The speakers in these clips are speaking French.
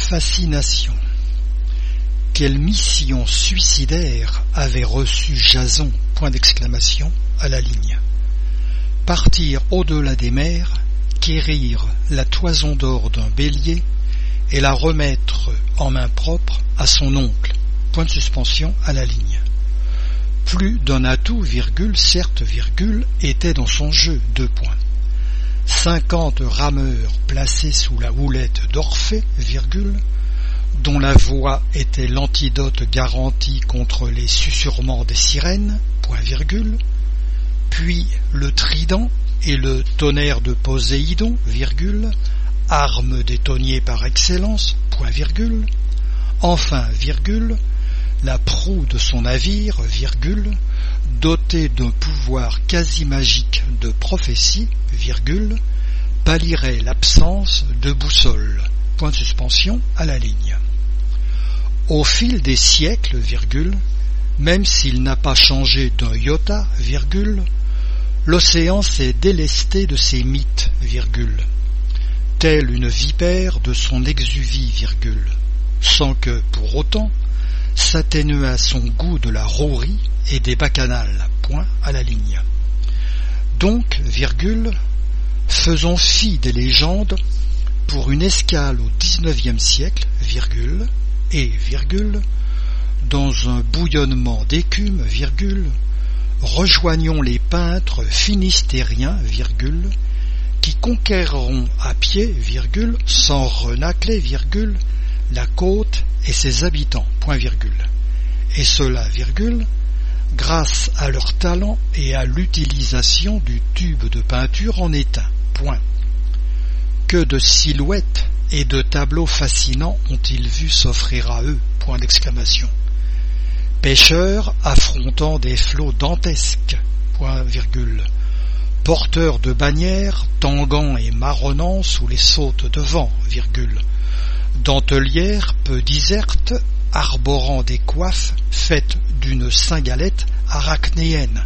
Fascination. Quelle mission suicidaire avait reçu Jason ? À la ligne. Partir au-delà des mers, quérir la toison d'or d'un bélier et la remettre en main propre à son oncle. À la ligne. Plus d'un atout, certes, était dans son jeu. 50 rameurs placés sous la houlette d'Orphée, dont la voix était l'antidote garanti contre les susurrements des sirènes, puis le trident et le tonnerre de Poséidon, arme des tonniers par excellence, enfin, la proue de son navire, dotée d'un pouvoir quasi magique de prophétie, pallierait l'absence de boussole, à la ligne. Au fil des siècles, même s'il n'a pas changé d'un iota, l'océan s'est délesté de ses mythes, telle une vipère de son exuvie, sans que, pour autant, s'atténuât son goût de la rouerie et des bacchanales, à la ligne. Donc, faisons fi des légendes pour une escale au XIXe siècle, dans un bouillonnement d'écume, rejoignons les peintres finistériens, qui conquerront à pied, sans renacler, la côte et ses habitants, et cela, grâce à leur talent et à l'utilisation du tube de peinture en étain, Que de silhouettes et de tableaux fascinants ont-ils vu s'offrir à eux, Pêcheurs affrontant des flots dantesques, Porteurs de bannières, tanguant et marronnant sous les sautes de vent, Dentelières peu disertes, arborant des coiffes faites d'une cingalette arachnéenne,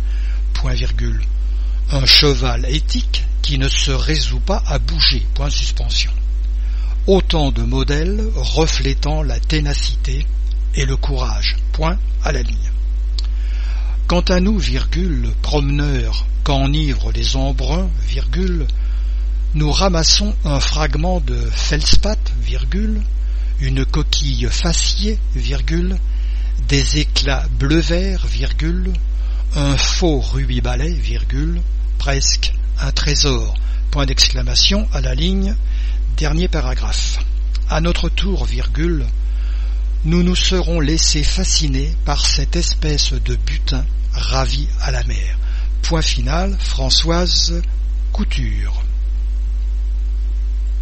Un cheval éthique qui ne se résout pas à bouger, Autant de modèles reflétant la ténacité et le courage, à la ligne. Quant à nous, promeneurs qu'enivrent les embruns, nous ramassons un fragment de feldspath, une coquille faciée, des éclats bleu-vert, un faux rubis-balai, presque un trésor, à la ligne, dernier paragraphe. À notre tour, nous nous serons laissés fasciner par cette espèce de butin ravi à la mer. Point final, Françoise Couture.